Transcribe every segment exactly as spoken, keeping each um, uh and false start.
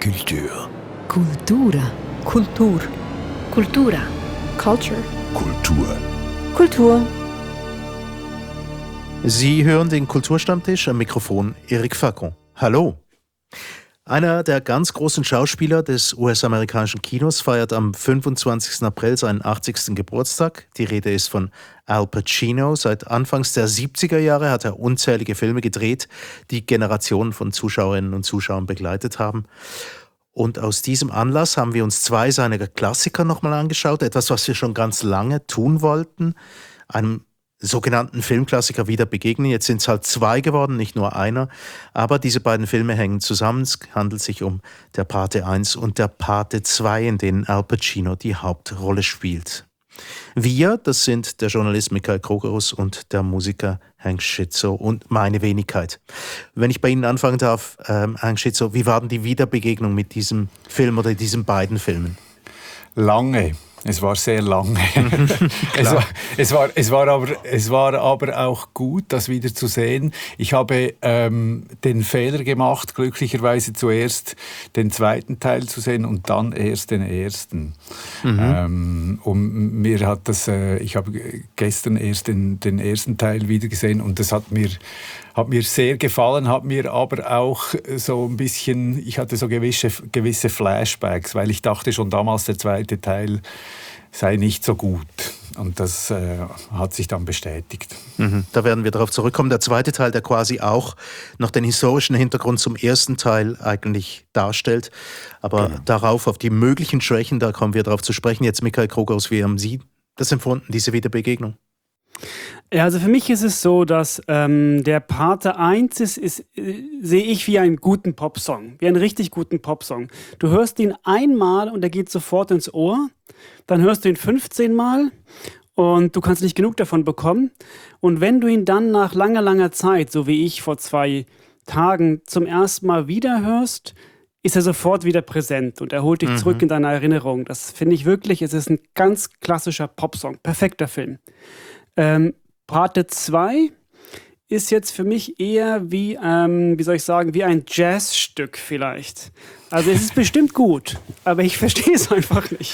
Kultur. Kultura. Kultur. Kultura. Culture. Kultur. Kultur. Sie hören den Kulturstammtisch, am Mikrofon Eric Facon. Hallo. Einer der ganz großen Schauspieler des U S-amerikanischen Kinos feiert am fünfundzwanzigsten April seinen achtzigsten Geburtstag. Die Rede ist von Al Pacino. Seit Anfangs der siebziger Jahre hat er unzählige Filme gedreht, die Generationen von Zuschauerinnen und Zuschauern begleitet haben. Und aus diesem Anlass haben wir uns zwei seiner Klassiker nochmal angeschaut. Etwas, was wir schon ganz lange tun wollten. Einem sogenannten Filmklassiker wieder begegnen. Jetzt sind es halt zwei geworden, nicht nur einer. Aber diese beiden Filme hängen zusammen. Es handelt sich um Der Pate eins und Der Pate zwei, in denen Al Pacino die Hauptrolle spielt. Wir, das sind der Journalist Michael Krogerus und der Musiker Hank Schizzo und meine Wenigkeit. Wenn ich bei Ihnen anfangen darf, ähm, Hank Schizzo, wie war denn die Wiederbegegnung mit diesem Film oder diesen beiden Filmen? Lange. Es war sehr lange. es, war, es, war, es, war aber, es war aber auch gut, das wieder zu sehen. Ich habe ähm, den Fehler gemacht, glücklicherweise zuerst den zweiten Teil zu sehen und dann erst den ersten. Mhm. Ähm, und mir hat das, äh, ich habe gestern erst den, den ersten Teil wieder gesehen und das hat mir Hat mir sehr gefallen, hat mir aber auch so ein bisschen, ich hatte so gewisse, gewisse Flashbacks, weil ich dachte schon damals, der zweite Teil sei nicht so gut. Und das äh, hat sich dann bestätigt. Mhm, da werden wir darauf zurückkommen. Der zweite Teil, der quasi auch noch den historischen Hintergrund zum ersten Teil eigentlich darstellt. Aber genau. Darauf, auf die möglichen Schwächen, da kommen wir darauf zu sprechen. Jetzt Michael Krogerus, wie haben Sie das empfunden, diese Wiederbegegnung? Ja, also für mich ist es so, dass ähm, der Pate eins ist, ist äh, sehe ich wie einen guten Popsong, wie einen richtig guten Popsong. Du hörst ihn einmal und er geht sofort ins Ohr, dann hörst du ihn fünfzehn Mal und du kannst nicht genug davon bekommen. Und wenn du ihn dann nach langer, langer Zeit, so wie ich vor zwei Tagen, zum ersten Mal wieder hörst, ist er sofort wieder präsent und er holt dich mhm. zurück in deine Erinnerung. Das finde ich wirklich, es ist ein ganz klassischer Popsong, perfekter Film. Ähm, Pate zwei ist jetzt für mich eher wie, ähm, wie soll ich sagen, wie ein Jazzstück vielleicht. Also es ist bestimmt gut, aber ich verstehe es einfach nicht.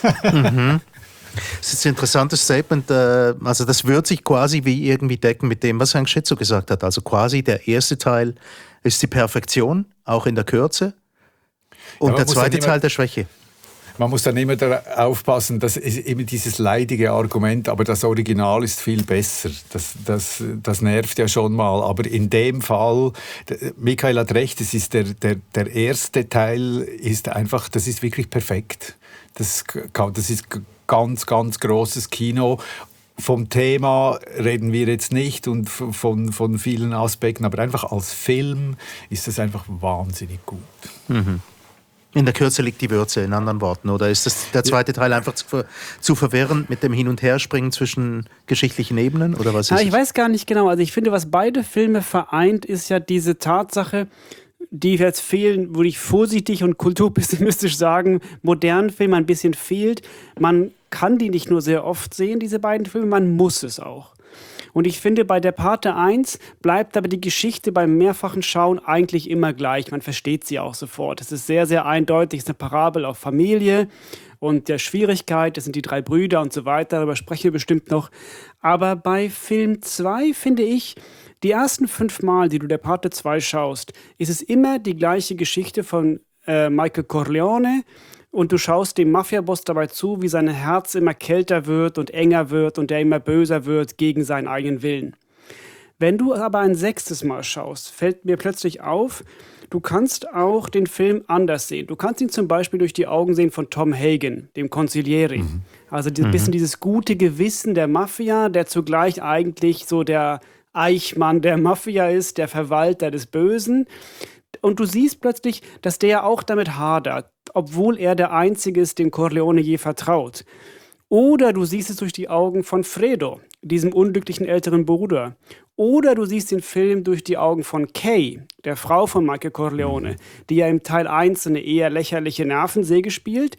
Mhm. Das ist ein interessantes Statement. Also das wird sich quasi wie irgendwie decken mit dem, was Hank Schizzo gesagt hat. Also quasi der erste Teil ist die Perfektion, auch in der Kürze. Und ja, der zweite Teil der Schwäche. Man muss dann immer da aufpassen, das ist immer dieses leidige Argument, aber das Original ist viel besser. Das, das, das nervt ja schon mal. Aber in dem Fall, Michael hat recht, es ist der, der, der erste Teil ist einfach, das ist wirklich perfekt. Das, das ist ganz, ganz großes Kino. Vom Thema reden wir jetzt nicht und von, von vielen Aspekten, aber einfach als Film ist das einfach wahnsinnig gut. Mhm. In der Kürze liegt die Würze, in anderen Worten. Oder ist das der zweite Teil einfach zu, ver- zu verwirrend mit dem Hin- und Herspringen zwischen geschichtlichen Ebenen? Oder was ist ja, ich es? weiß gar nicht genau. Also ich finde, was beide Filme vereint, ist ja diese Tatsache, die jetzt fehlen, würde ich vorsichtig und kulturpessimistisch sagen, modernen Filmen ein bisschen fehlt. Man kann die nicht nur sehr oft sehen, diese beiden Filme, man muss es auch. Und ich finde, bei der Pate eins bleibt aber die Geschichte beim mehrfachen Schauen eigentlich immer gleich. Man versteht sie auch sofort. Es ist sehr, sehr eindeutig. Es ist eine Parabel auf Familie und der Schwierigkeit. Das sind die drei Brüder und so weiter. Darüber sprechen wir bestimmt noch. Aber bei Film zwei finde ich, die ersten fünf Mal, die du der Pate zwei schaust, ist es immer die gleiche Geschichte von äh, Michael Corleone. Und du schaust dem Mafiaboss dabei zu, wie sein Herz immer kälter wird und enger wird und er immer böser wird gegen seinen eigenen Willen. Wenn du aber ein sechstes Mal schaust, fällt mir plötzlich auf, du kannst auch den Film anders sehen. Du kannst ihn zum Beispiel durch die Augen sehen von Tom Hagen, dem Consigliere. Mhm. Also ein bisschen mhm. dieses gute Gewissen der Mafia, der zugleich eigentlich so der Eichmann der Mafia ist, der Verwalter des Bösen. Und du siehst plötzlich, dass der auch damit hadert, obwohl er der Einzige ist, dem Corleone je vertraut. Oder du siehst es durch die Augen von Fredo, diesem unglücklichen älteren Bruder. Oder du siehst den Film durch die Augen von Kay, der Frau von Michael Corleone, die ja im Teil eins eine eher lächerliche Nervensäge spielt.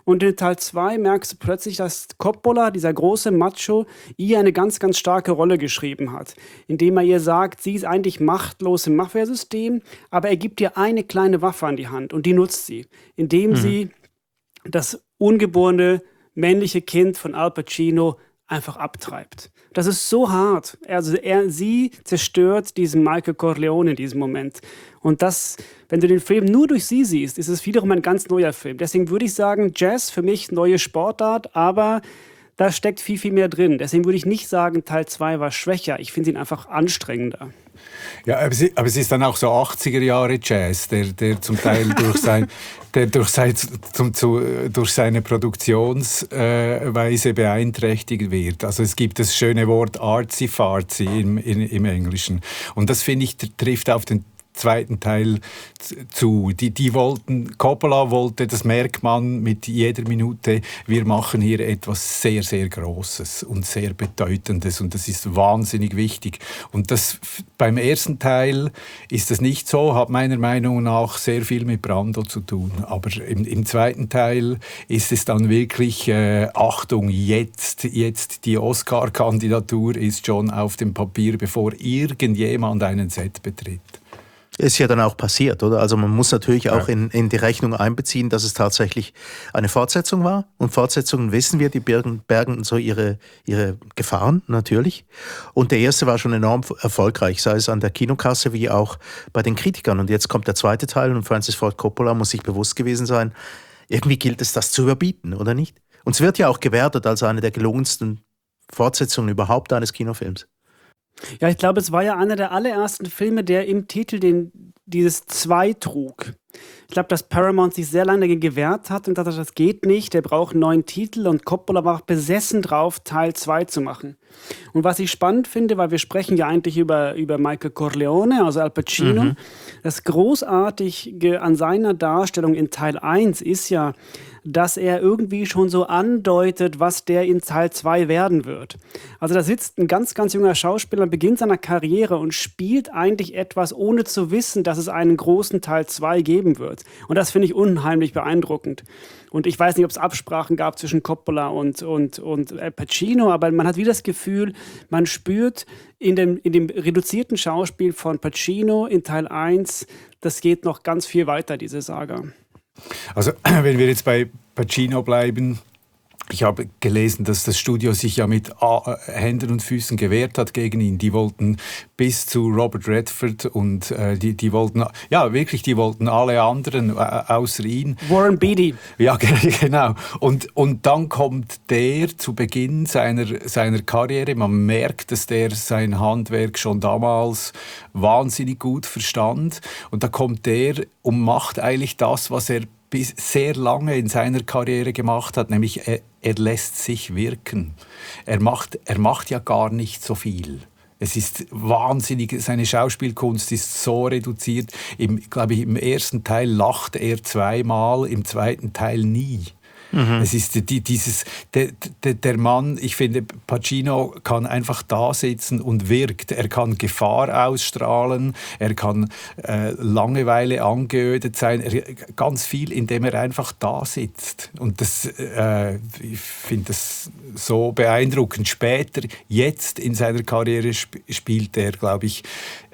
Und in Teil zwei merkst du plötzlich, dass Coppola, dieser große Macho, ihr eine ganz, ganz starke Rolle geschrieben hat. Indem er ihr sagt, sie ist eigentlich machtlos im Mafia-System, aber er gibt ihr eine kleine Waffe an die Hand und die nutzt sie. Indem mhm. sie das ungeborene männliche Kind von Al Pacino einfach abtreibt. Das ist so hart. Also er, sie zerstört diesen Michael Corleone in diesem Moment. Und das, wenn du den Film nur durch sie siehst, ist es wiederum ein ganz neuer Film. Deswegen würde ich sagen, Jazz für mich neue Sportart, aber da steckt viel, viel mehr drin. Deswegen würde ich nicht sagen, Teil zwei war schwächer. Ich finde ihn einfach anstrengender. Ja, aber es, aber es ist dann auch so achtziger Jahre Jazz, der, der zum Teil durch, sein, der durch, sein, zum, zu, durch seine Produktionsweise äh, beeinträchtigt wird. Also es gibt das schöne Wort artsy-fartsy im, in, im Englischen. Und das, finde ich, trifft auf den zweiten Teil zu. Die, die wollten, Coppola wollte, das merkt man mit jeder Minute, wir machen hier etwas sehr, sehr Großes und sehr Bedeutendes und das ist wahnsinnig wichtig. Und das, beim ersten Teil ist das nicht so, hat meiner Meinung nach sehr viel mit Brando zu tun. Aber im, im zweiten Teil ist es dann wirklich, äh, Achtung, jetzt, jetzt die Oscar-Kandidatur ist schon auf dem Papier, bevor irgendjemand einen Set betritt. Ist ja dann auch passiert, oder? Also man muss natürlich auch in, in die Rechnung einbeziehen, dass es tatsächlich eine Fortsetzung war. Und Fortsetzungen wissen wir, die bergen, bergen so ihre, ihre Gefahren natürlich. Und der erste war schon enorm erfolgreich, sei es an der Kinokasse wie auch bei den Kritikern. Und jetzt kommt der zweite Teil und Francis Ford Coppola muss sich bewusst gewesen sein, irgendwie gilt es, das zu überbieten, oder nicht? Und es wird ja auch gewertet als eine der gelungensten Fortsetzungen überhaupt eines Kinofilms. Ja, ich glaube, es war ja einer der allerersten Filme, der im Titel den, dieses zwei trug. Ich glaube, dass Paramount sich sehr lange dagegen gewehrt hat und dachte, das geht nicht, der braucht einen neuen Titel und Coppola war auch besessen drauf, Teil zwei zu machen. Und was ich spannend finde, weil wir sprechen ja eigentlich über, über Michael Corleone, also Al Pacino, mhm. das Großartige an seiner Darstellung in Teil eins ist ja, dass er irgendwie schon so andeutet, was der in Teil zwei werden wird. Also da sitzt ein ganz, ganz junger Schauspieler am Beginn seiner Karriere und spielt eigentlich etwas, ohne zu wissen, dass es einen großen Teil zwei geben wird. Und das finde ich unheimlich beeindruckend. Und ich weiß nicht, ob es Absprachen gab zwischen Coppola und, und, und Al Pacino, aber man hat wieder das Gefühl, man spürt in dem, in dem reduzierten Schauspiel von Pacino in Teil eins, das geht noch ganz viel weiter, diese Saga. Also wenn wir jetzt bei Pacino bleiben, ich habe gelesen, dass das Studio sich ja mit Händen und Füßen gewehrt hat gegen ihn. Die wollten bis zu Robert Redford und äh, die, die wollten, ja wirklich, die wollten alle anderen äh, außer ihn. Warren Beatty. Ja, genau. Und, und dann kommt der zu Beginn seiner, seiner Karriere. Man merkt, dass der sein Handwerk schon damals wahnsinnig gut verstand. Und da kommt der und macht eigentlich das, was er bis sehr lange in seiner Karriere gemacht hat, nämlich er, er lässt sich wirken. Er macht, er macht ja gar nicht so viel. Es ist wahnsinnig, seine Schauspielkunst ist so reduziert. Im, glaube ich, im ersten Teil lacht er zweimal, im zweiten Teil nie. Mhm. Es ist die, dieses, der, der, der Mann, ich finde, Pacino kann einfach da sitzen und wirkt. Er kann Gefahr ausstrahlen, er kann äh, Langeweile angeödet sein, er, ganz viel, indem er einfach da sitzt. Und das, äh, ich finde das so beeindruckend. Später, jetzt in seiner Karriere sp- spielt er, glaube ich,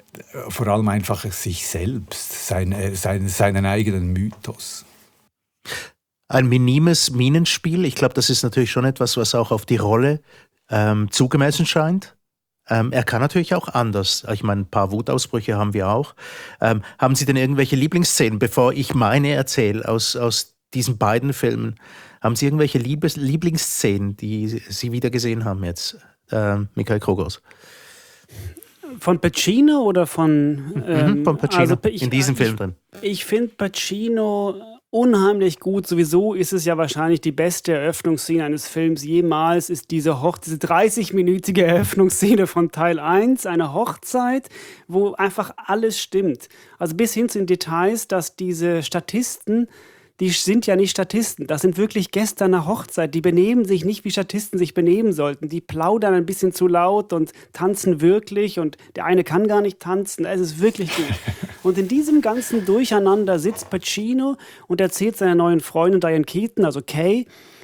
vor allem einfach sich selbst, sein, sein, seinen eigenen Mythos. Ein minimes Minenspiel, ich glaube, das ist natürlich schon etwas, was auch auf die Rolle ähm, zugemessen scheint. Ähm, er kann natürlich auch anders. Ich meine, ein paar Wutausbrüche haben wir auch. Ähm, haben Sie denn irgendwelche Lieblingsszenen, bevor ich meine erzähle, aus, aus diesen beiden Filmen? Haben Sie irgendwelche Liebes- Lieblingsszenen, die Sie wieder gesehen haben jetzt, ähm, Michael Krogos? Von Pacino oder von... Ähm, mhm, von Pacino, also ich, in diesem ich, Film drin. Ich finde Pacino unheimlich gut. Sowieso ist es ja wahrscheinlich die beste Eröffnungsszene eines Films jemals, ist diese, Hoch- diese dreißig-minütige Eröffnungsszene von Teil eins, eine Hochzeit, wo einfach alles stimmt. Also bis hin zu den Details, dass diese Statisten die sind ja nicht Statisten. Das sind wirklich Gäste einer Hochzeit. Die benehmen sich nicht, wie Statisten sich benehmen sollten. Die plaudern ein bisschen zu laut und tanzen wirklich. Und der eine kann gar nicht tanzen. Es ist wirklich gut. Und in diesem ganzen Durcheinander sitzt Pacino und erzählt seiner neuen Freundin Diane Keaton, also Kay,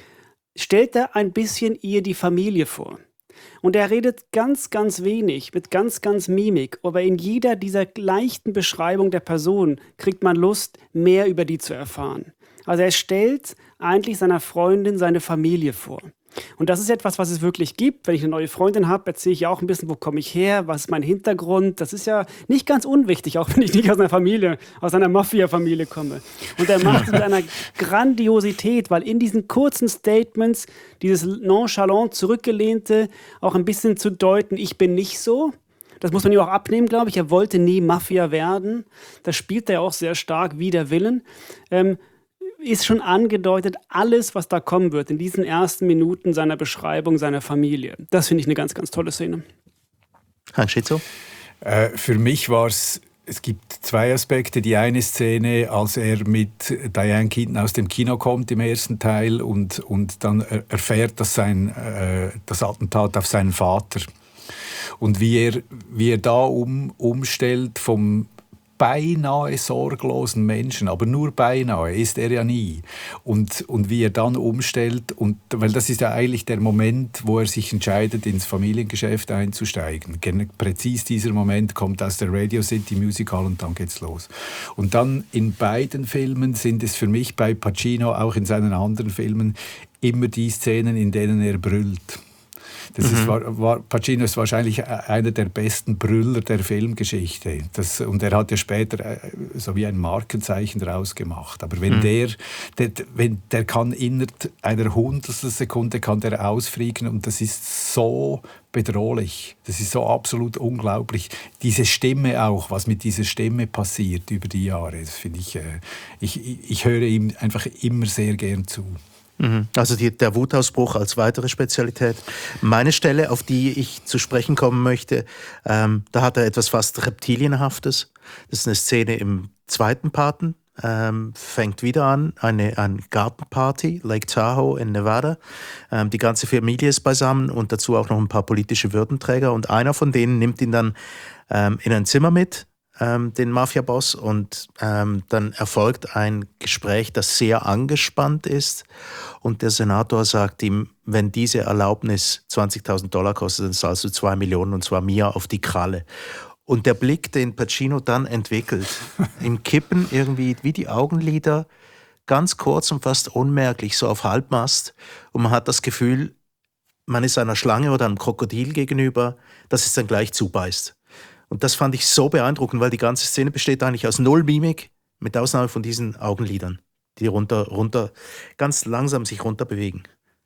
stellt er ein bisschen ihr die Familie vor. Und er redet ganz, ganz wenig, mit ganz, ganz Mimik. Aber in jeder dieser leichten Beschreibung der Person kriegt man Lust, mehr über die zu erfahren. Also er stellt eigentlich seiner Freundin seine Familie vor. Und das ist etwas, was es wirklich gibt. Wenn ich eine neue Freundin habe, erzähle ich ja auch ein bisschen, wo komme ich her, was ist mein Hintergrund. Das ist ja nicht ganz unwichtig, auch wenn ich nicht aus einer Familie, aus einer Mafia-Familie komme. Und er macht es mit einer Grandiosität, weil in diesen kurzen Statements dieses nonchalant zurückgelehnte auch ein bisschen zu deuten, ich bin nicht so. Das muss man ihm auch abnehmen, glaube ich. Er wollte nie Mafia werden. Das spielt er auch sehr stark wider Willen. Ähm, ist schon angedeutet, alles, was da kommen wird, in diesen ersten Minuten seiner Beschreibung seiner Familie. Das finde ich eine ganz, ganz tolle Szene. Hans Schitzow? Äh, für mich war es, es gibt zwei Aspekte. Die eine Szene, als er mit Diane Keaton aus dem Kino kommt im ersten Teil und, und dann erfährt, dass sein, äh, das Attentat auf seinen Vater und wie er, wie er da um, umstellt vom beinahe sorglosen Menschen, aber nur beinahe, ist er ja nie. Und, und wie er dann umstellt, und, weil das ist ja eigentlich der Moment, wo er sich entscheidet, ins Familiengeschäft einzusteigen. Präzis dieser Moment kommt aus der Radio City Musical und dann geht's los. Und dann in beiden Filmen sind es für mich bei Pacino, auch in seinen anderen Filmen, immer die Szenen, in denen er brüllt. Das ist, war, war, Pacino ist wahrscheinlich einer der besten Brüller der Filmgeschichte. Das, und er hat ja später so wie ein Markenzeichen daraus gemacht. Aber wenn mhm. der, der, wenn, der kann innerhalb einer Hundertstel Sekunde kann der ausfliegen und das ist so bedrohlich. Das ist so absolut unglaublich. Diese Stimme auch, was mit dieser Stimme passiert über die Jahre, das finde ich, äh, ich, ich höre ihm einfach immer sehr gern zu. Also die, der Wutausbruch als weitere Spezialität. Meine Stelle, auf die ich zu sprechen kommen möchte, ähm, da hat er etwas fast Reptilienhaftes. Das ist eine Szene im zweiten Paten. Ähm, fängt wieder an, eine, eine Gartenparty, Lake Tahoe in Nevada. Ähm, die ganze Familie ist beisammen und dazu auch noch ein paar politische Würdenträger. Und einer von denen nimmt ihn dann ähm, in ein Zimmer mit, Ähm, den Mafia-Boss, und ähm, dann erfolgt ein Gespräch, das sehr angespannt ist, und der Senator sagt ihm, wenn diese Erlaubnis zwanzigtausend Dollar kostet, dann zahlst du zwei Millionen und zwar mir auf die Kralle. Und der Blick, den Pacino dann entwickelt, im Kippen irgendwie wie die Augenlider, ganz kurz und fast unmerklich, so auf Halbmast, und man hat das Gefühl, man ist einer Schlange oder einem Krokodil gegenüber, das es dann gleich zubeißt. Und das fand ich so beeindruckend, weil die ganze Szene besteht eigentlich aus null Mimik, mit Ausnahme von diesen Augenlidern, die runter, runter, ganz langsam sich runter bewegen.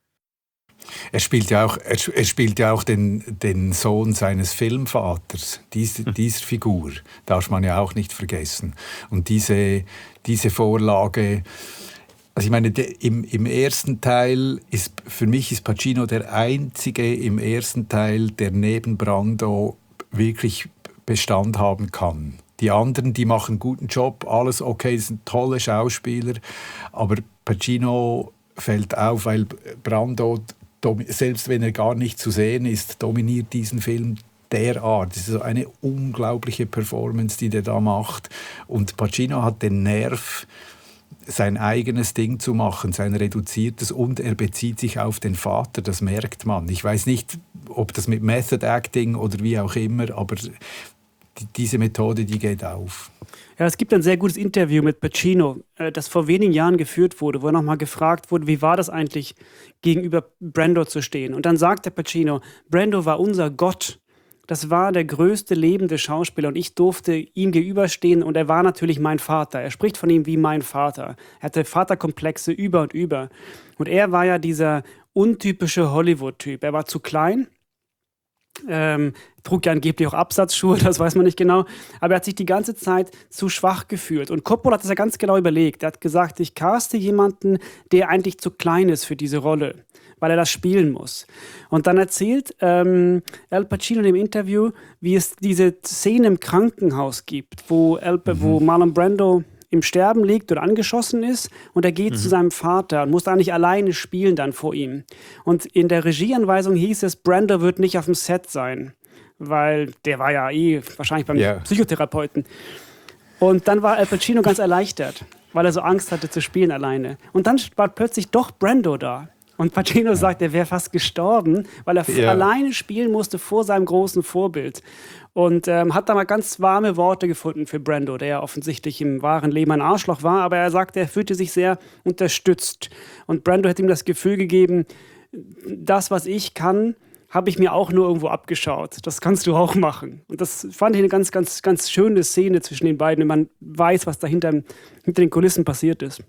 Er spielt ja auch, er, er spielt ja auch den, den Sohn seines Filmvaters, diese, hm. dieser Figur, darf man ja auch nicht vergessen. Und diese, diese Vorlage, also ich meine, de, im, im ersten Teil ist, für mich ist Pacino der einzige im ersten Teil, der neben Brando wirklich Bestand haben kann. Die anderen, die machen einen guten Job, alles okay, sind tolle Schauspieler, aber Pacino fällt auf, weil Brando, selbst wenn er gar nicht zu sehen ist, dominiert diesen Film derart. Das ist so eine unglaubliche Performance, die der da macht. Und Pacino hat den Nerv, sein eigenes Ding zu machen, sein reduziertes, und er bezieht sich auf den Vater, das merkt man. Ich weiß nicht, ob das mit Method Acting oder wie auch immer, aber die, diese Methode, die geht auf. Ja, es gibt ein sehr gutes Interview mit Pacino, das vor wenigen Jahren geführt wurde, wo er nochmal gefragt wurde, wie war das eigentlich, gegenüber Brando zu stehen. Und dann sagte Pacino, Brando war unser Gott. Das war der größte lebende Schauspieler und ich durfte ihm gegenüberstehen und er war natürlich mein Vater. Er spricht von ihm wie mein Vater. Er hatte Vaterkomplexe über und über. Und er war ja dieser untypische Hollywood-Typ. Er war zu klein, ähm, trug ja angeblich auch Absatzschuhe, das weiß man nicht genau. Aber er hat sich die ganze Zeit zu schwach gefühlt. Und Coppola hat das ja ganz genau überlegt. Er hat gesagt, ich caste jemanden, der eigentlich zu klein ist für diese Rolle, weil er das spielen muss. Und dann erzählt ähm, Al Pacino in dem Interview, wie es diese Szene im Krankenhaus gibt, wo, Al, mhm. wo Marlon Brando im Sterben liegt oder angeschossen ist und er geht mhm. zu seinem Vater und muss da nicht alleine spielen dann vor ihm. Und in der Regieanweisung hieß es, Brando wird nicht auf dem Set sein, weil der war ja eh wahrscheinlich beim yeah. Psychotherapeuten. Und dann war Al Pacino ganz erleichtert, weil er so Angst hatte zu spielen alleine. Und dann war plötzlich doch Brando da. Und Pacino ja. sagt, er wäre fast gestorben, weil er ja. alleine spielen musste vor seinem großen Vorbild. Und ähm, hat da mal ganz warme Worte gefunden für Brando, der ja offensichtlich im wahren Leben ein Arschloch war. Aber er sagte, er fühlte sich sehr unterstützt. Und Brando hat ihm das Gefühl gegeben, das, was ich kann, habe ich mir auch nur irgendwo abgeschaut. Das kannst du auch machen. Und das fand ich eine ganz, ganz, ganz schöne Szene zwischen den beiden, wenn man weiß, was da hinter, hinter den Kulissen passiert ist.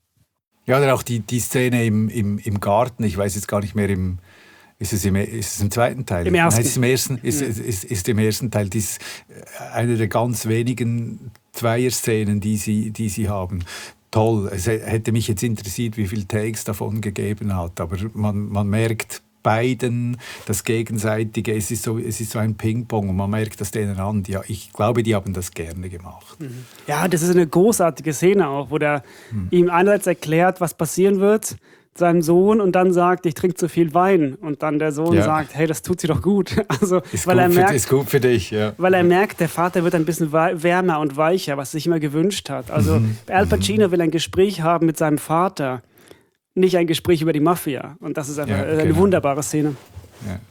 Ja, oder auch die, die Szene im, im, im Garten, ich weiß jetzt gar nicht mehr, im, ist, es im, ist es im zweiten Teil? Im ersten. Nein, ist, im ersten ist, ist, ist, ist im ersten Teil. Das ist eine der ganz wenigen Zweier-Szenen, die sie, die sie haben. Toll. Es hätte mich jetzt interessiert, wie viele Takes davon gegeben hat, aber man, man merkt beiden das Gegenseitige, es ist so, es ist so ein Ping-Pong und man merkt das denen an. Ja, ich glaube, die haben das gerne gemacht. Ja, das ist eine großartige Szene auch, wo der hm. ihm einerseits erklärt, was passieren wird, seinem Sohn, und dann sagt, ich trinke zu viel Wein. Und dann der Sohn ja. sagt, hey, das tut sie doch gut. Also, ist, weil gut er merkt, für, ist gut für dich. Ja. Weil er merkt, der Vater wird ein bisschen wärmer und weicher, was er sich immer gewünscht hat. Also mhm. Al Pacino will ein Gespräch haben mit seinem Vater, nicht ein Gespräch über die Mafia. Und das ist einfach ja, eine genau. wunderbare Szene. Ja.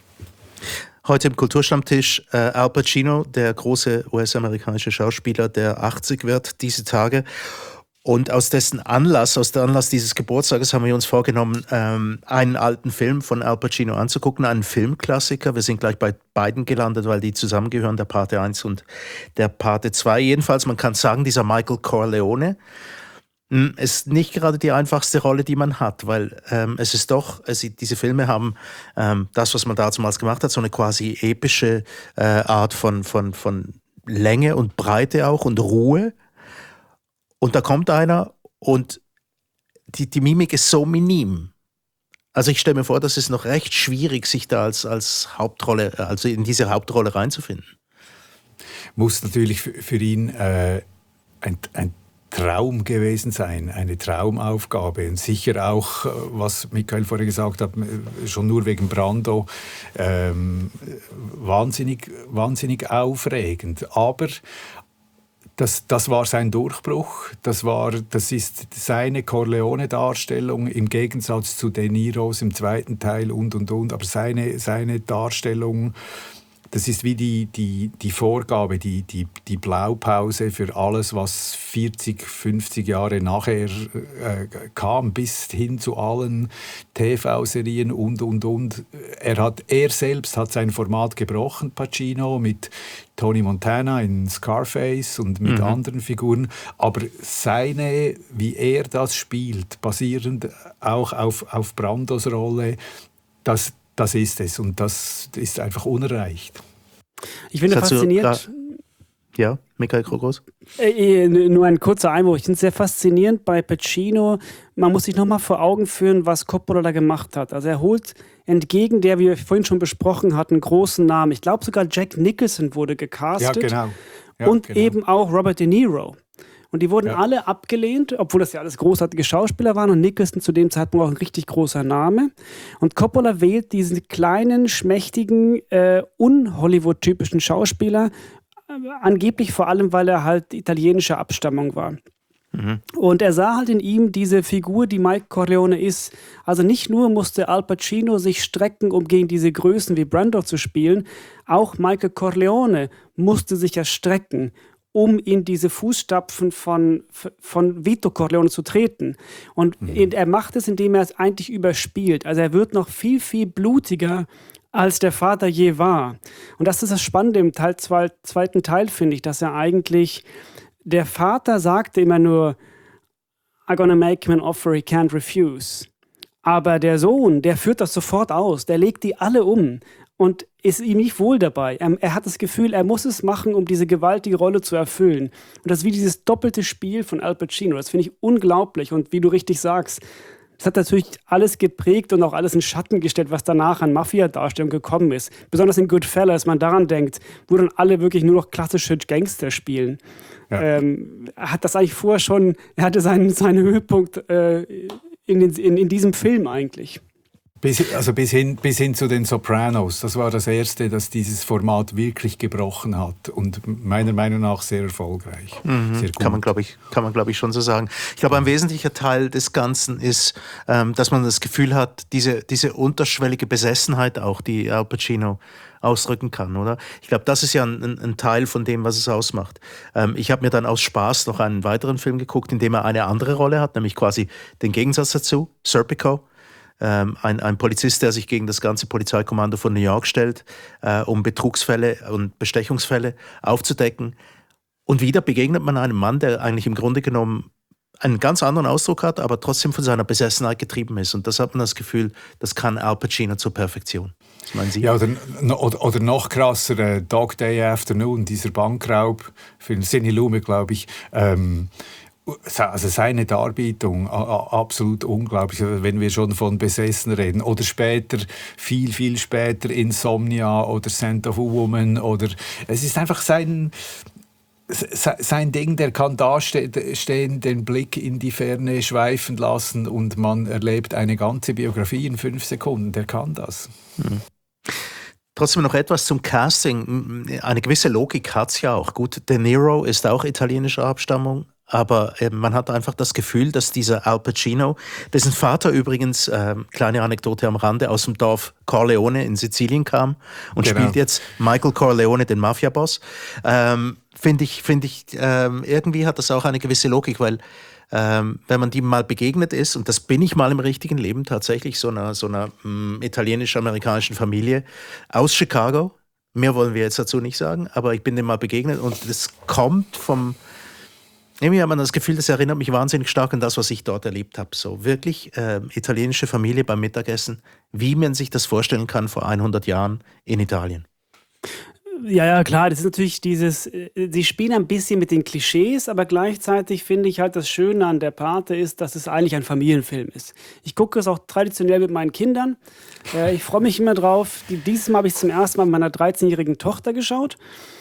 Heute im Kulturstammtisch äh, Al Pacino, der große U S-amerikanische Schauspieler, der achtzig wird diese Tage. Und aus dessen Anlass, aus der Anlass dieses Geburtstages haben wir uns vorgenommen, ähm, einen alten Film von Al Pacino anzugucken, einen Filmklassiker. Wir sind gleich bei beiden gelandet, weil die zusammengehören, der Pate eins und der Pate zwei. Jedenfalls, man kann sagen, dieser Michael Corleone ist nicht gerade die einfachste Rolle, die man hat, weil ähm, es ist doch, es, diese Filme haben ähm, das, was man damals gemacht hat, so eine quasi epische äh, Art von, von, von Länge und Breite auch und Ruhe. Und da kommt einer und die, die Mimik ist so minim. Also ich stelle mir vor, das ist noch recht schwierig, sich da als, als Hauptrolle, also in diese Hauptrolle reinzufinden. Muss natürlich für, für ihn äh, ein, ein Traum gewesen sein, eine Traumaufgabe, und sicher auch, was Michael vorher gesagt hat, schon nur wegen Brando, ähm, wahnsinnig, wahnsinnig aufregend. Aber das, das war sein Durchbruch, das, war, das ist seine Corleone-Darstellung im Gegensatz zu De Niros im zweiten Teil und, und, und, aber seine, seine Darstellung, das ist wie die, die, die Vorgabe, die, die, die Blaupause für alles, was vierzig, fünfzig Jahre nachher äh, kam, bis hin zu allen T V-Serien und, und, und. Er, hat, er selbst hat sein Format gebrochen, Pacino, mit Tony Montana in Scarface und mit mhm. anderen Figuren. Aber seine, wie er das spielt, basierend auch auf, auf Brandos Rolle, das Das ist es, und das ist einfach unerreicht. Ich finde faszinierend. Ja, Michael Krogos? Äh, nur ein kurzer Einwurf. Ich finde es sehr faszinierend bei Pacino. Man muss sich nochmal vor Augen führen, was Coppola da gemacht hat. Also er holt entgegen der, wie wir vorhin schon besprochen hatten, großen Namen. Ich glaube sogar Jack Nicholson wurde gecastet. Ja, genau. Ja, und genau. eben auch Robert De Niro. Und die wurden ja. alle abgelehnt, obwohl das ja alles großartige Schauspieler waren, und Nicholson zu dem Zeitpunkt auch ein richtig großer Name. Und Coppola wählt diesen kleinen, schmächtigen, äh, un-Hollywood-typischen Schauspieler, äh, angeblich vor allem, weil er halt italienischer Abstammung war. Mhm. Und er sah halt in ihm diese Figur, die Mike Corleone ist. Also nicht nur musste Al Pacino sich strecken, um gegen diese Größen wie Brando zu spielen, auch Michael Corleone musste sich ja strecken, um in diese Fußstapfen von, von Vito Corleone zu treten. Und mhm. er macht es, indem er es eigentlich überspielt. Also er wird noch viel, viel blutiger, als der Vater je war. Und das ist das Spannende im Teil, zwei, zweiten Teil, finde ich, dass er eigentlich, der Vater sagte immer nur, I'm gonna make him an offer he can't refuse. Aber der Sohn, der führt das sofort aus, der legt die alle um. Und ist ihm nicht wohl dabei. Er, er hat das Gefühl, er muss es machen, um diese gewaltige Rolle zu erfüllen. Und das ist wie dieses doppelte Spiel von Al Pacino. Das finde ich unglaublich. Und wie du richtig sagst, Das hat natürlich alles geprägt und auch alles in Schatten gestellt, was danach an Mafia-Darstellung gekommen ist. Besonders in Goodfellas, man daran denkt, wo dann alle wirklich nur noch klassische Gangster spielen. Ja. Ähm, er hat das eigentlich vorher schon, er hatte seinen, seinen Höhepunkt äh, in, den, in, in diesem Film eigentlich. Bis, also bis hin, bis hin zu den Sopranos. Das war das erste, das dieses Format wirklich gebrochen hat und meiner Meinung nach sehr erfolgreich. Mhm. Sehr gut. Kann man, glaube ich, kann man, glaube ich, schon so sagen. Ich glaube, ein wesentlicher Teil des Ganzen ist, ähm, dass man das Gefühl hat, diese, diese unterschwellige Besessenheit auch, die Al Pacino ausdrücken kann, oder? Ich glaube, das ist ja ein, ein Teil von dem, was es ausmacht. Ähm, ich habe mir dann aus Spaß noch einen weiteren Film geguckt, in dem er eine andere Rolle hat, nämlich quasi den Gegensatz dazu, Serpico. Ähm, ein, ein Polizist, der sich gegen das ganze Polizeikommando von New York stellt, äh, um Betrugsfälle und Bestechungsfälle aufzudecken. Und wieder begegnet man einem Mann, der eigentlich im Grunde genommen einen ganz anderen Ausdruck hat, aber trotzdem von seiner Besessenheit getrieben ist. Und das hat man das Gefühl, das kann Al Pacino zur Perfektion. Was meinen Sie? Ja, oder, oder, oder noch krasser, äh, Dog Day Afternoon, dieser Bankraub, für Sidney Lumet, glaube ich, ähm, also seine Darbietung, absolut unglaublich, wenn wir schon von Besessen reden. Oder später, viel, viel später Insomnia oder Scent of a Woman. Oder es ist einfach sein, sein Ding, der kann da stehen, den Blick in die Ferne schweifen lassen und man erlebt eine ganze Biografie in fünf Sekunden. Der kann das. Hm. Trotzdem noch etwas zum Casting. Eine gewisse Logik hat es ja auch. Gut, De Niro ist auch italienischer Abstammung. Aber äh, man hat einfach das Gefühl, dass dieser Al Pacino, dessen Vater übrigens, äh, kleine Anekdote am Rande, aus dem Dorf Corleone in Sizilien kam und genau. spielt jetzt Michael Corleone, den Mafia-Boss, ähm, finde ich, find ich ähm, irgendwie hat das auch eine gewisse Logik, weil ähm, wenn man dem mal begegnet ist, und das bin ich mal im richtigen Leben tatsächlich, so einer, so einer mh, italienisch-amerikanischen Familie aus Chicago, mehr wollen wir jetzt dazu nicht sagen, aber ich bin dem mal begegnet und das kommt vom Irgendwie hat man das Gefühl, das erinnert mich wahnsinnig stark an das, was ich dort erlebt habe. So wirklich äh, italienische Familie beim Mittagessen, wie man sich das vorstellen kann vor hundert Jahren in Italien. Ja, ja, klar, das ist natürlich dieses, sie spielen ein bisschen mit den Klischees, aber gleichzeitig finde ich halt, das Schöne an der Pate ist, dass es eigentlich ein Familienfilm ist. Ich gucke es auch traditionell mit meinen Kindern. Äh, ich freue mich immer drauf. Dieses Mal habe ich es zum ersten Mal mit meiner dreizehnjährigen Tochter geschaut.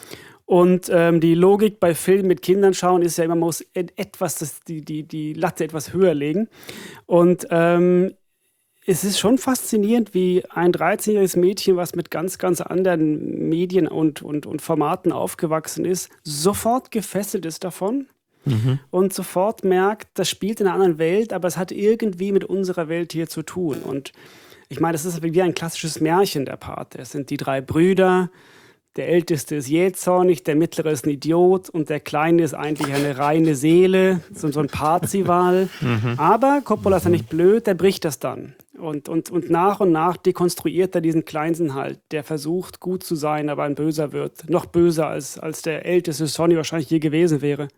Und ähm, die Logik bei Filmen mit Kindern schauen ist ja immer, man muss etwas, das, die, die, die Latte etwas höher legen. Und ähm, es ist schon faszinierend, wie ein dreizehnjähriges Mädchen, was mit ganz, ganz anderen Medien und, und, und Formaten aufgewachsen ist, sofort gefesselt ist davon mhm. und sofort merkt, das spielt in einer anderen Welt, aber es hat irgendwie mit unserer Welt hier zu tun. Und ich meine, das ist wie ein klassisches Märchen, der Pate. Es sind die drei Brüder. Der Älteste ist jähzornig, der Mittlere ist ein Idiot und der Kleine ist eigentlich eine reine Seele, so, so ein Parzival. Mhm. Aber Coppola ist ja nicht blöd, der bricht das dann. Und, und, und nach und nach dekonstruiert er diesen Kleinsten halt, der versucht, gut zu sein, aber ein Böser wird. Noch böser, als, als der älteste Sonny wahrscheinlich je gewesen wäre.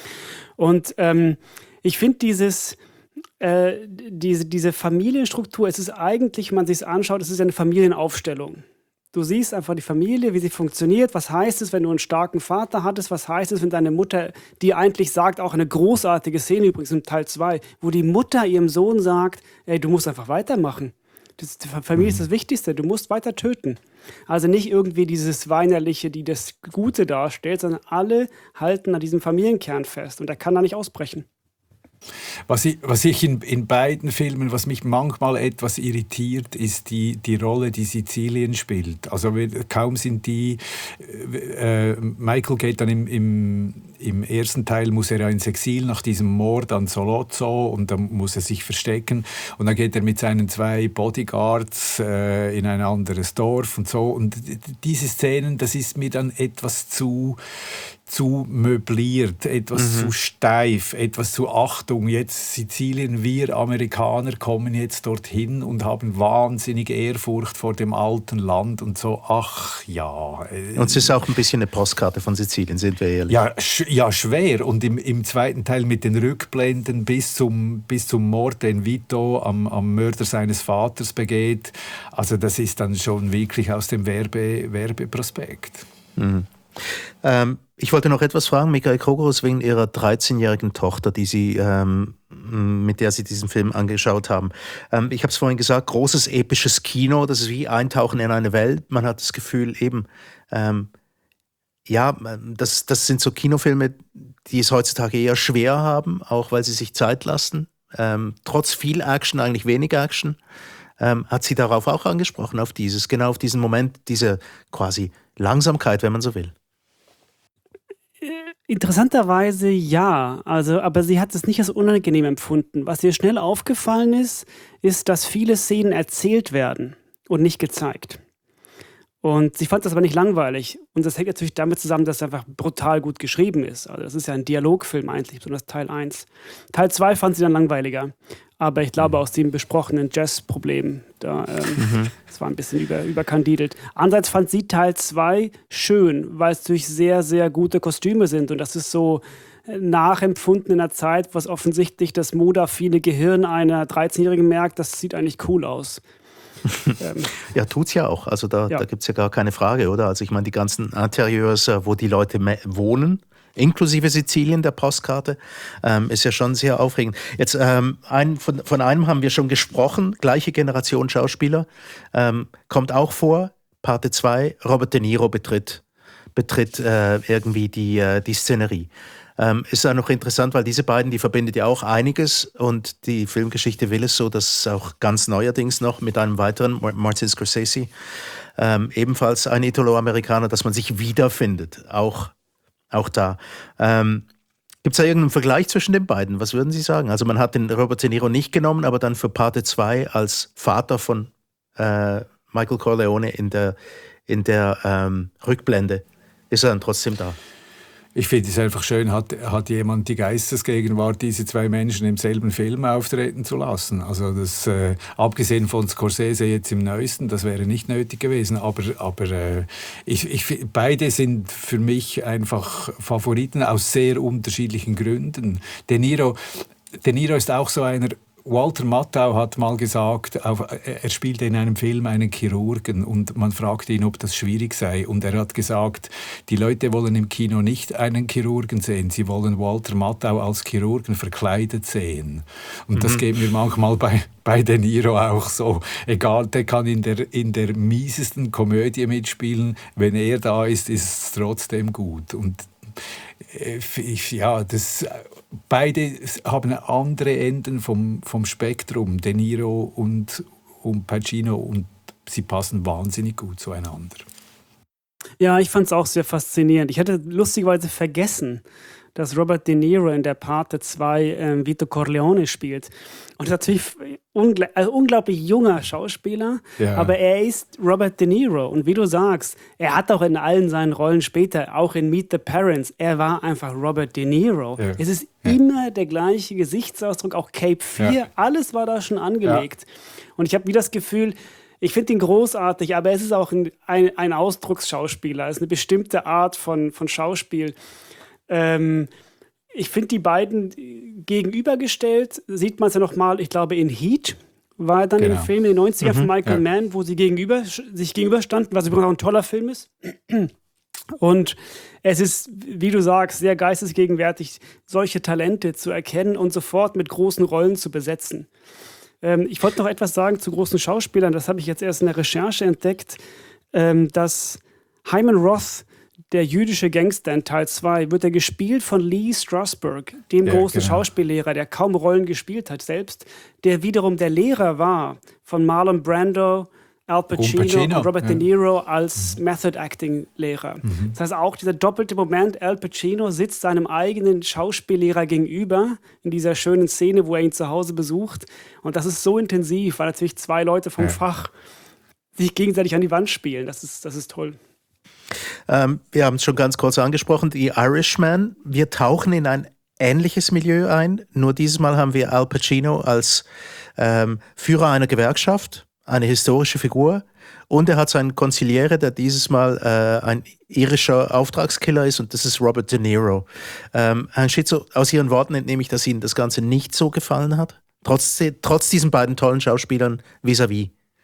Und ähm, ich finde dieses... Äh, diese, diese Familienstruktur, es ist eigentlich, wenn man sich es anschaut, es ist eine Familienaufstellung. Du siehst einfach die Familie, wie sie funktioniert. Was heißt es, wenn du einen starken Vater hattest? Was heißt es, wenn deine Mutter, die eigentlich sagt, auch eine großartige Szene übrigens im Teil zwei, wo die Mutter ihrem Sohn sagt, ey, du musst einfach weitermachen. Das, die Familie ist das Wichtigste, du musst weiter töten. Also nicht irgendwie dieses Weinerliche, die das Gute darstellt, sondern alle halten an diesem Familienkern fest und er kann da nicht ausbrechen. Was ich, was ich in, in beiden Filmen, was mich manchmal etwas irritiert, ist die, die Rolle, die Sizilien spielt. Also kaum sind die, äh, Michael geht dann im, im, im ersten Teil, muss er ja ins Exil nach diesem Mord an Solozzo und dann muss er sich verstecken und dann geht er mit seinen zwei Bodyguards äh, in ein anderes Dorf und so und diese Szenen, das ist mir dann etwas zu zu möbliert, etwas mhm. zu steif, etwas zu Achtung. Jetzt Sizilien, wir Amerikaner kommen jetzt dorthin und haben wahnsinnige Ehrfurcht vor dem alten Land und so, ach ja. Äh, und es ist auch ein bisschen eine Postkarte von Sizilien, sind wir ehrlich. Ja, sch- ja schwer. Und im, im zweiten Teil mit den Rückblenden bis zum, bis zum Mord, den Vito am, am Mörder seines Vaters begeht, also das ist dann schon wirklich aus dem Werbe, Werbeprospekt. Mhm. Ähm, ich wollte noch etwas fragen, Michael Kogoros, wegen Ihrer dreizehnjährigen Tochter, die Sie ähm, mit der Sie diesen Film angeschaut haben. Ähm, ich habe es vorhin gesagt, großes episches Kino, das ist wie Eintauchen in eine Welt. Man hat das Gefühl eben, ähm, ja, das, das sind so Kinofilme, die es heutzutage eher schwer haben, auch weil sie sich Zeit lassen. Ähm, trotz viel Action, eigentlich wenig Action. Ähm, hat sie darauf auch angesprochen, auf dieses, genau auf diesen Moment, diese quasi Langsamkeit, wenn man so will. Interessanterweise ja, also, aber sie hat es nicht als unangenehm empfunden. Was ihr schnell aufgefallen ist, ist, dass viele Szenen erzählt werden und nicht gezeigt. Und sie fand das aber nicht langweilig. Und das hängt natürlich damit zusammen, dass es einfach brutal gut geschrieben ist. Also das ist ja ein Dialogfilm eigentlich, besonders Teil eins. Teil zwei fand sie dann langweiliger. Aber ich glaube aus dem besprochenen Jazz-Problem, da, ähm, mhm. das war ein bisschen über, überkandidelt. Andererseits fand sie Teil zwei schön, weil es natürlich sehr, sehr gute Kostüme sind. Und das ist so nachempfunden in einer Zeit, was offensichtlich das modaffine Gehirn einer dreizehnjährigen merkt, das sieht eigentlich cool aus. ähm, ja, tut's ja auch. Also da, ja. da gibt es ja gar keine Frage, oder? Also ich meine, die ganzen Interieurs, wo die Leute wohnen, inklusive Sizilien, der Postkarte, ähm, ist ja schon sehr aufregend. Jetzt, ähm, ein, von, von einem haben wir schon gesprochen, gleiche Generation Schauspieler, ähm, kommt auch vor, Parte zwei, Robert De Niro betritt, betritt äh, irgendwie die, äh, die Szenerie. Ähm, ist ja noch interessant, weil diese beiden, die verbindet ja auch einiges und die Filmgeschichte will es so, dass auch ganz neuerdings noch mit einem weiteren, Martin Scorsese, ähm, ebenfalls ein Italo-Amerikaner, dass man sich wiederfindet, auch, auch da. Ähm, Gibt es da irgendeinen Vergleich zwischen den beiden? Was würden Sie sagen? Also man hat den Robert De Niro nicht genommen, aber dann für Parte zwei als Vater von äh, Michael Corleone in der, in der ähm, Rückblende ist er dann trotzdem da. Ich finde es einfach schön, hat, hat jemand die Geistesgegenwart, diese zwei Menschen im selben Film auftreten zu lassen. Also das, äh, abgesehen von Scorsese jetzt im Neuesten, das wäre nicht nötig gewesen. Aber, aber äh, ich, ich, beide sind für mich einfach Favoriten aus sehr unterschiedlichen Gründen. De Niro, De Niro ist auch so einer. Walter Matthau hat mal gesagt, er spielte in einem Film einen Chirurgen und man fragte ihn, ob das schwierig sei. Und er hat gesagt, die Leute wollen im Kino nicht einen Chirurgen sehen, sie wollen Walter Matthau als Chirurgen verkleidet sehen. Und mhm. das geht mir manchmal bei, bei De Niro auch so. Egal, der kann in der, in der miesesten Komödie mitspielen, wenn er da ist, ist es trotzdem gut. Und ich, ja, das... Beide haben andere Enden vom, vom Spektrum, De Niro und, und Pacino, und sie passen wahnsinnig gut zueinander. Ja, ich fand es auch sehr faszinierend. Ich hatte lustigerweise vergessen, dass Robert De Niro in der Parte zwei ähm, Vito Corleone spielt. Und natürlich ungl- also unglaublich junger Schauspieler, ja. Aber er ist Robert De Niro. Und wie du sagst, er hat auch in allen seinen Rollen später, auch in Meet the Parents, er war einfach Robert De Niro. Ja. Es ist ja. immer der gleiche Gesichtsausdruck, auch Cape vier, ja. alles war da schon angelegt. Ja. Und ich habe wie das Gefühl, ich finde ihn großartig, aber es ist auch ein, ein, ein Ausdrucksschauspieler, es ist eine bestimmte Art von, von Schauspiel. Ähm, ich finde die beiden gegenübergestellt, sieht man es ja nochmal, ich glaube in Heat, war dann genau. im Film in den neunziger mhm, von Michael ja. Mann, wo sie gegenüber, sich gegenüberstanden, was übrigens auch ein toller Film ist. Und es ist, wie du sagst, sehr geistesgegenwärtig, solche Talente zu erkennen und sofort mit großen Rollen zu besetzen. Ähm, ich wollte noch etwas sagen zu großen Schauspielern, das habe ich jetzt erst in der Recherche entdeckt, ähm, dass Hyman Roth, der jüdische Gangster in Teil zwei, wird er gespielt von Lee Strasberg, dem ja, großen genau. Schauspiellehrer, der kaum Rollen gespielt hat selbst, der wiederum der Lehrer war von Marlon Brando, Al Pacino, Pacino. und Robert ja. De Niro als mhm. Method-Acting-Lehrer. Mhm. Das heißt auch dieser doppelte Moment, Al Pacino sitzt seinem eigenen Schauspiellehrer gegenüber in dieser schönen Szene, wo er ihn zu Hause besucht. Und das ist so intensiv, weil natürlich zwei Leute vom ja. Fach sich gegenseitig an die Wand spielen. Das ist, das ist toll. Ähm, wir haben es schon ganz kurz angesprochen, die Irishman. Wir tauchen in ein ähnliches Milieu ein, nur dieses Mal haben wir Al Pacino als ähm, Führer einer Gewerkschaft, eine historische Figur, und er hat seinen Konziliere, der dieses Mal äh, ein irischer Auftragskiller ist, und das ist Robert De Niro. Ähm, Herr Schitzow, aus Ihren Worten entnehme ich, dass Ihnen das Ganze nicht so gefallen hat, trotz, trotz diesen beiden tollen Schauspielern vis-à-vis.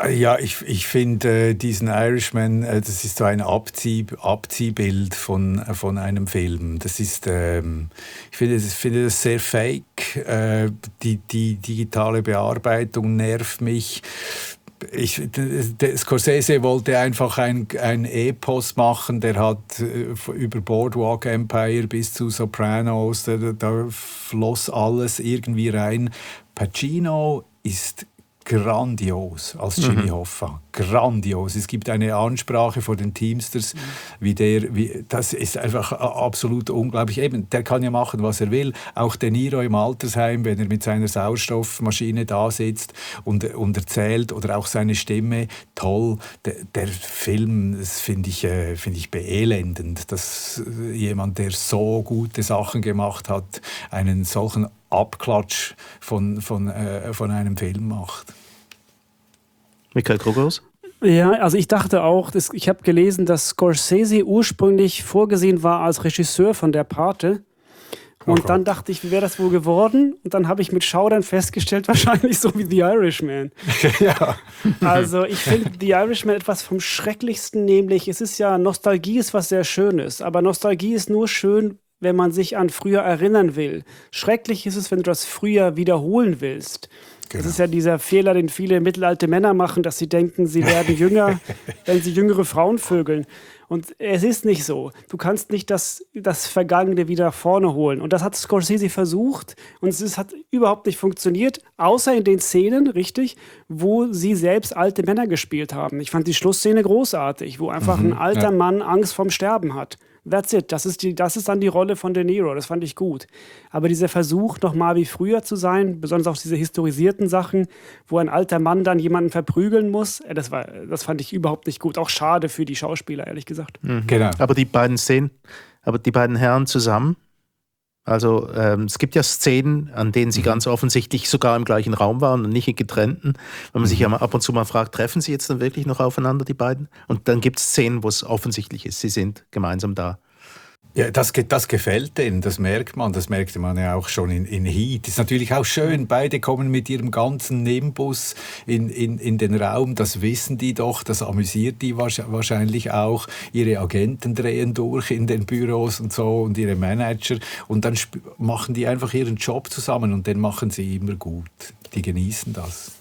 Ja, ich, ich finde äh, diesen Irishman, äh, das ist so ein Abzieh, Abziehbild von, äh, von einem Film. Das ist, ähm, ich finde, ich finde das sehr fake. Äh, die, die digitale Bearbeitung nervt mich. Ich, der Scorsese wollte einfach ein, ein Epos machen, der hat äh, über Boardwalk Empire bis zu Sopranos, da, da floss alles irgendwie rein. Pacino ist grandios als Jimmy mhm. Hoffa. Grandios. Es gibt eine Ansprache vor den Teamsters, wie der, wie, das ist einfach absolut unglaublich. Eben, der kann ja machen, was er will. Auch De Niro im Altersheim, wenn er mit seiner Sauerstoffmaschine da sitzt und, und erzählt, oder auch seine Stimme, toll. Der, der Film, das finde ich, äh, find ich beelendend, dass jemand, der so gute Sachen gemacht hat, einen solchen Abklatsch von, von, äh, von einem Film macht. Michael Krogerus? Ja, also ich dachte auch, das, ich habe gelesen, dass Scorsese ursprünglich vorgesehen war als Regisseur von Der Pate. Und oh dann dachte ich, wie wäre das wohl geworden? Und dann habe ich mit Schaudern festgestellt, wahrscheinlich so wie The Irishman. Ja. Also ich finde The Irishman etwas vom Schrecklichsten, nämlich es ist ja, Nostalgie ist was sehr Schönes, aber Nostalgie ist nur schön, wenn man sich an früher erinnern will. Schrecklich ist es, wenn du das früher wiederholen willst. Genau. Das ist ja dieser Fehler, den viele mittelalte Männer machen, dass sie denken, sie werden jünger, wenn sie jüngere Frauen vögeln. Und es ist nicht so. Du kannst nicht das, das Vergangene wieder vorne holen. Und das hat Scorsese versucht und es ist, hat überhaupt nicht funktioniert, außer in den Szenen, richtig, wo sie selbst alte Männer gespielt haben. Ich fand die Schlussszene großartig, wo einfach mhm, ein alter ja. Mann Angst vorm Sterben hat. That's it. Das ist, die, das ist dann die Rolle von De Niro. Das fand ich gut. Aber dieser Versuch, nochmal wie früher zu sein, besonders auch diese historisierten Sachen, wo ein alter Mann dann jemanden verprügeln muss, das, war, das fand ich überhaupt nicht gut. Auch schade für die Schauspieler, ehrlich gesagt. Mhm. Genau. Aber die beiden Szenen, aber die beiden Herren zusammen, also ähm, es gibt ja Szenen, an denen sie mhm. ganz offensichtlich sogar im gleichen Raum waren und nicht in getrennten. Wenn man mhm. sich ja mal ab und zu mal fragt, treffen sie jetzt dann wirklich noch aufeinander, die beiden? Und dann gibt es Szenen, wo es offensichtlich ist, sie sind gemeinsam da. Ja, das, das gefällt denen, das merkt man, das merkte man ja auch schon in, in Heat. Ist natürlich auch schön, beide kommen mit ihrem ganzen Nimbus in, in, in den Raum, das wissen die doch, das amüsiert die wahrscheinlich auch. Ihre Agenten drehen durch in den Büros und so und ihre Manager und dann sp- machen die einfach ihren Job zusammen und den machen sie immer gut. Die genießen das.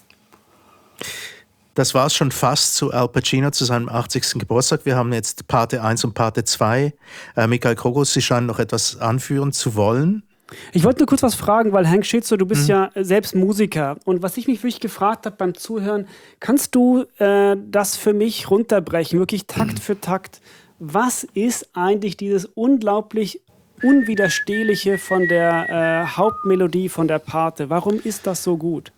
Das war es schon fast zu Al Pacino zu seinem achtzigsten Geburtstag. Wir haben jetzt Pate eins und Pate zwei. Äh, Michael Krogerus, Sie scheinen noch etwas anführen zu wollen. Ich wollte nur kurz was fragen, weil Hank Schitzow, du bist mhm. ja selbst Musiker. Und was ich mich wirklich gefragt habe beim Zuhören, kannst du äh, das für mich runterbrechen, wirklich Takt mhm. für Takt? Was ist eigentlich dieses unglaublich Unwiderstehliche von der äh, Hauptmelodie von der Pate? Warum ist das so gut?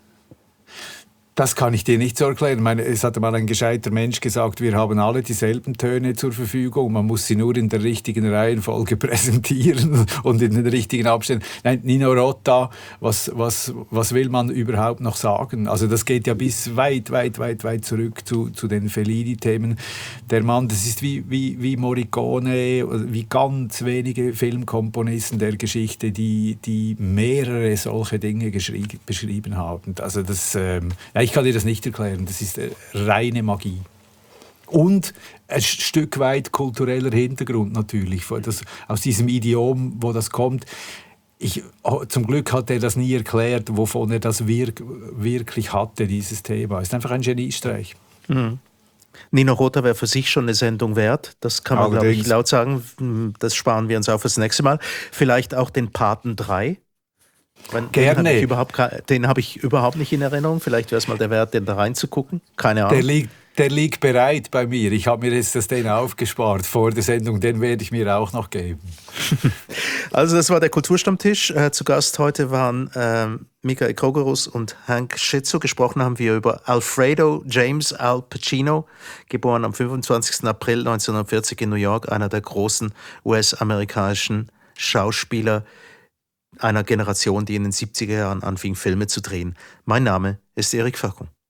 Das kann ich dir nicht so erklären. Ich meine, es hat mal ein gescheiter Mensch gesagt, wir haben alle dieselben Töne zur Verfügung. Man muss sie nur in der richtigen Reihenfolge präsentieren und in den richtigen Abständen. Nein, Nino Rota, was, was, was will man überhaupt noch sagen? Also das geht ja bis weit, weit, weit, weit zurück zu, zu den Fellini-Themen. Der Mann, das ist wie, wie, wie Morricone, wie ganz wenige Filmkomponisten der Geschichte, die, die mehrere solche Dinge geschrie- beschrieben haben. Also das... Ähm, ich kann dir das nicht erklären, das ist reine Magie. Und ein Stück weit kultureller Hintergrund natürlich, das, aus diesem Idiom, wo das kommt. Ich, zum Glück hat er das nie erklärt, wovon er das wirk, wirklich hatte, dieses Thema. Es ist einfach ein Geniestreich. Mhm. Nino Rota wäre für sich schon eine Sendung wert, das kann man, glaube ich, laut sagen. Das sparen wir uns auf fürs nächste Mal. Vielleicht auch den Paten drei. Den Gerne. Habe ich überhaupt, den habe ich überhaupt nicht in Erinnerung. Vielleicht wäre es mal der Wert, den da reinzugucken. Keine Ahnung. Der liegt, der liegt bereit bei mir. Ich habe mir jetzt das den aufgespart vor der Sendung. Den werde ich mir auch noch geben. Also das war der Kulturstammtisch. Äh, zu Gast heute waren äh, Michael Krogerus und Hank Schitzow. Gesprochen haben wir über Alfredo James Al Pacino, geboren am fünfundzwanzigsten April neunzehnhundertvierzig in New York, einer der großen U S-amerikanischen Schauspieler einer Generation, die in den siebziger Jahren anfing, Filme zu drehen. Mein Name ist Erik Facon.